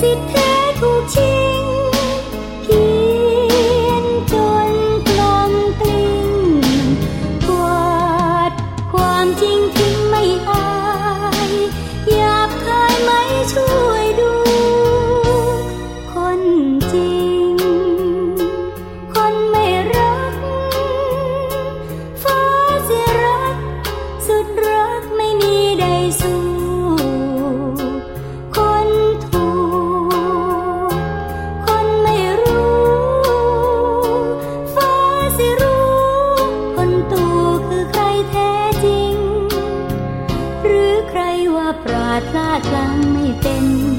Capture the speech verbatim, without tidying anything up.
สิทธิ์แท้ถูกชิงเพี้ยนจนกลมกลิ้งกวาดความจริงทิ้งไม่อายหยาบคายไม่ช่วยดูคนจริงคนไม่รักฟ้าเสียรักสุดรักไม่มีใดสู้คนถูกคนไม่รู้ฟ้าสิรู้คนตู่คือใครแท้จริงหรือใครว่าปราดพลาดพลั้งไม่เป็น